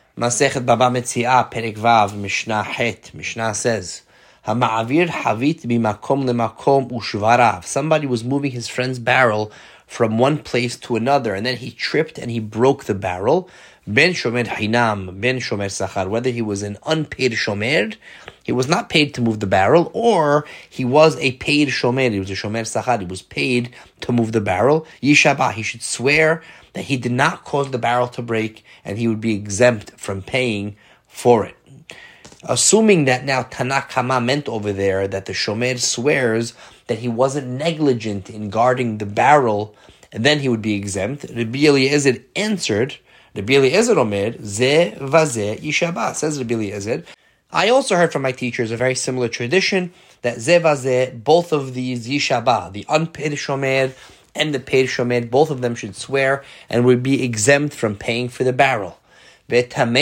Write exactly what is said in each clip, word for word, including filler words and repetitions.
Masechet Baba Metziah, Perek Vav, Mishnah Het. Mishnah says, Hama'avir havit bimakom lemakom ushvarav. Somebody was moving his friend's barrel from one place to another, and then he tripped and he broke the barrel. Ben shomer hinam, ben shomer sachar. Whether he was an unpaid shomer, he was not paid to move the barrel, or he was a paid shomer, he was a shomer sachar, he was paid to move the barrel. Yishabah, he should swear that he did not cause the barrel to break, and he would be exempt from paying for it. Assuming that now Tanna Kama meant over there that the shomer swears that he wasn't negligent in guarding the barrel, and then he would be exempt. Rabbi Eliezer answered, Rabbi Eliezer Omer, Ze vaze yishabah, says Rabbi Eliezer. I also heard from my teachers a very similar tradition, that Ze vaze, both of these yishabah, the unpaid shomer and the paid shomer, both of them should swear and would be exempt from paying for the barrel. But I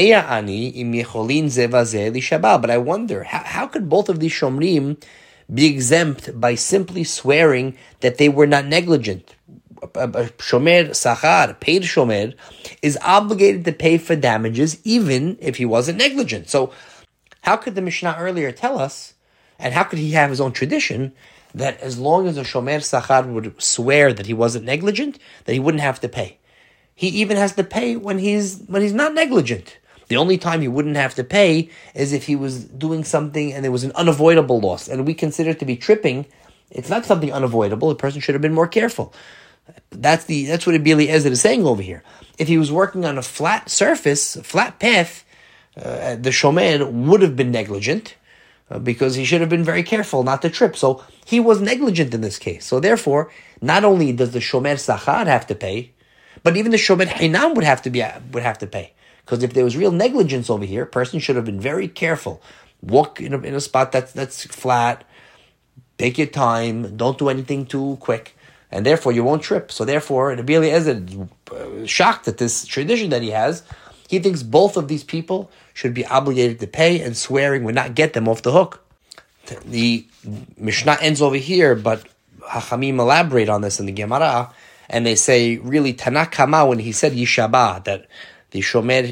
wonder, how, how could both of these shomrim be exempt by simply swearing that they were not negligent? A, a shomer sachar, paid shomer, is obligated to pay for damages even if he wasn't negligent. So how could the Mishnah earlier tell us, and how could he have his own tradition, that as long as a shomer sachar would swear that he wasn't negligent, that he wouldn't have to pay? He even has to pay when he's when he's not negligent. The only time he wouldn't have to pay is if he was doing something and there was an unavoidable loss. And we consider it to be tripping. It's not something unavoidable. A person should have been more careful. That's the that's what Rabbi Eliezer is saying over here. If he was working on a flat surface, a flat path, uh, the shomer would have been negligent uh, because he should have been very careful not to trip. So he was negligent in this case. So therefore, not only does the shomer sachar have to pay, but even the shomer hinam would have to be would have to pay, because if there was real negligence over here, a person should have been very careful. Walk in a, in a spot that's that's flat. Take your time. Don't do anything too quick, and therefore you won't trip. So therefore, Rabbi Eliezer is shocked at this tradition that he has. He thinks both of these people should be obligated to pay, and swearing would not get them off the hook. The Mishnah ends over here, but Hachamim elaborate on this in the Gemara. And they say, really, Tanna Kama, when he said Yishabah, that the Shomer,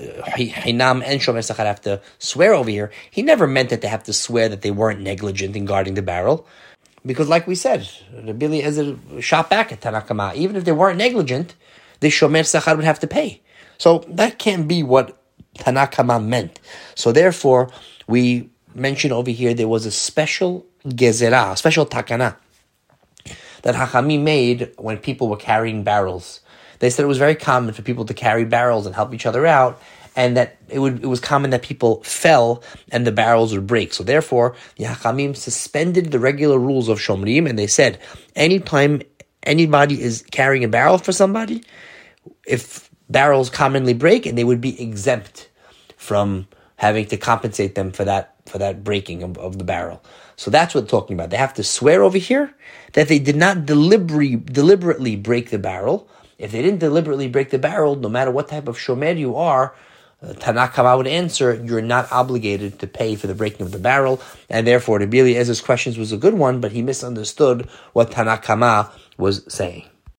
Hinam and Shomer Sachar have to swear over here, he never meant that they have to swear that they weren't negligent in guarding the barrel. Because like we said, Rabbi Eliezer shot back at Tanna Kama. Even if they weren't negligent, the Shomer Sachar would have to pay. So that can't be what Tanna Kama meant. So therefore, we mentioned over here there was a special gezerah, a special takana, that Hachamim made when people were carrying barrels. They said it was very common for people to carry barrels and help each other out, and that it would it was common that people fell and the barrels would break. So therefore, the Hachamim suspended the regular rules of Shomrim, and they said, anytime anybody is carrying a barrel for somebody, if barrels commonly break, and they would be exempt from having to compensate them for that for that breaking of, of the barrel. So that's what we're talking about. They have to swear over here that they did not deliberately, deliberately break the barrel. If they didn't deliberately break the barrel, no matter what type of shomer you are, uh, Tanna Kama would answer, you're not obligated to pay for the breaking of the barrel. And therefore, Rabbi Eliezer's questions was a good one, but he misunderstood what Tanna Kama was saying.